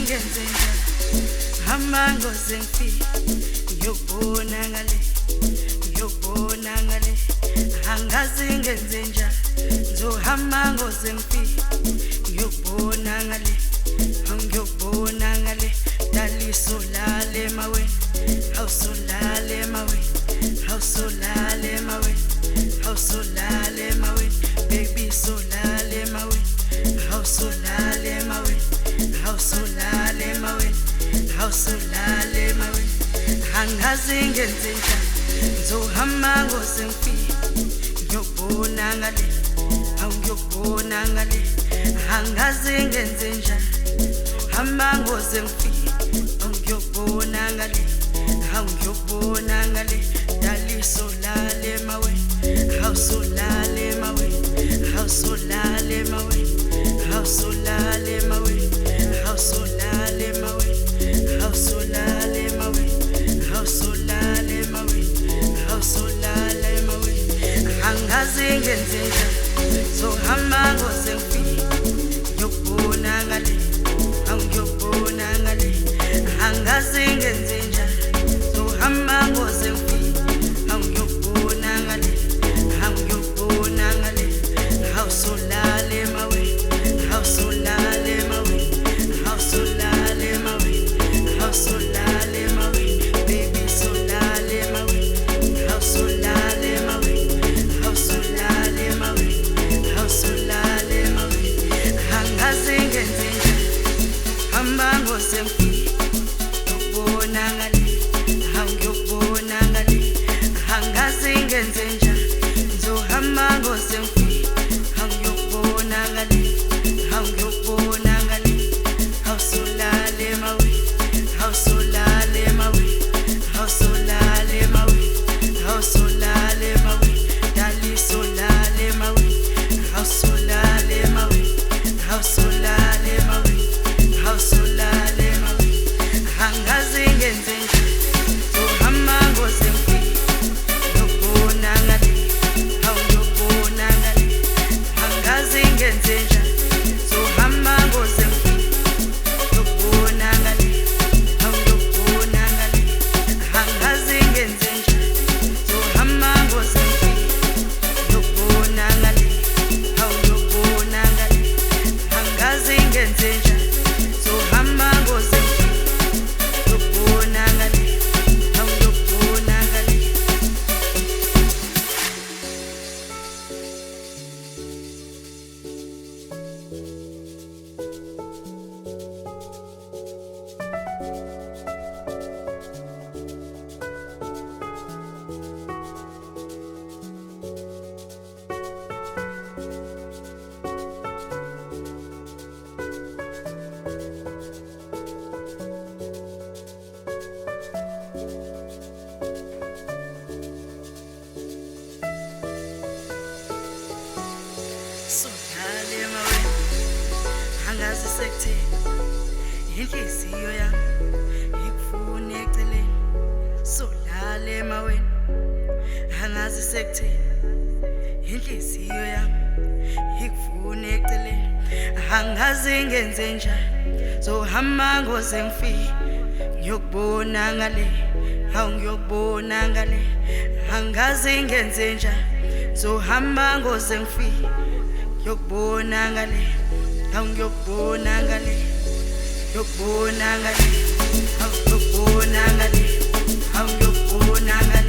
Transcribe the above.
zingenzenja amango zengfi ngiyobona ngale angazi ngenzenja nzohamba ngozengfi ngiyobona ngale dalisolale mawe awusolale mawe baby solale mawe awusolale mawe angazi ngenzenja nzohamba ngozengfi ngiyobona ngale angazi ngenzenja hamba ngozengfi ngiyobona ngale dalisolale mawe awusolale mawe angazi ngenzenja zohamba ngozengfi ngiyobona ngale angazi ngenzenja zohamba ngozengfi ngiyobona ngale awusolale mawe baby solale mawe awusolale mawe angazi ngenzenja hamba ngozengfi ngiyobona ngale angazi ngenzenja nzohamba ngozengfi ngiyobona ngale awusolale mawe dalisolale mawe awusolale mawe angazi ngenzenja zohamba ngozengfi ngiyobona ngale angazi ngenzenja zohamba ngozengfi ngiyobona ngale angazi ngenzenja zohamba ngozengfi ngiyobona ngale angazi ngenzenja zohamba ngozengfi ngiyobona ngale solale mawe angazi sekutheni inhliziyo yami ikufuna eceleni solale mawe angazi sekutheni inhliziyo yami ikufuna eceleni angazi ngenzenja zohamba ngozengfi ngiyobona ngale angazi ngenzenja zohamba ngozengfi ngiyobona ngale ngiyobona ngale